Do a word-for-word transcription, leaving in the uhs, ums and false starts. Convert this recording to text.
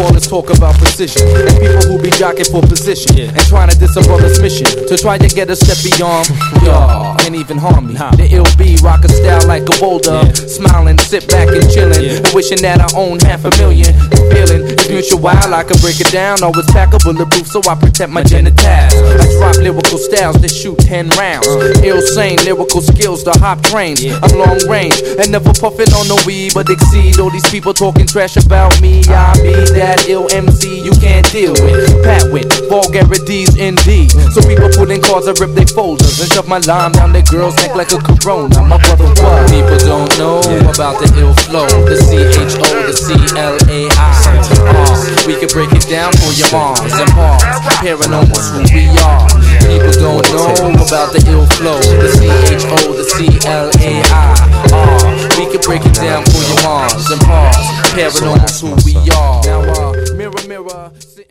all this talk about precision, and people who be jocking for position, yeah, and trying to diss a brother's mission to try to get a step beyond. Y'all can't even harm me. The ill B rock a style like a boulder, yeah, smiling, sit back and chilling, yeah, and wishing that I own half a million. The feeling is mutual. While I can break it down, always pack a bulletproof so I protect my genitals. I drop lyrical styles that shoot ten rounds. Ill sane lyrical skills to hop trains. I'm long range and never puffing on the weed, but exceed all these people talking trash about me. I be that ill M C you can't deal with. Pat with vulgarities indeed. So people pulling cards and rip their folders and shove my lime down their girl's neck like a corona. My brother, what? People don't know about the ill flow, the C H O, the C L A I. Uh, we can break it down for your moms and pops. Paranormal's who we are. People don't know about the ill flow, the C H O, the C L A I. Uh, we can break it down for your moms and pops. Paranormal's who we are. Now, uh, mirror, mirror.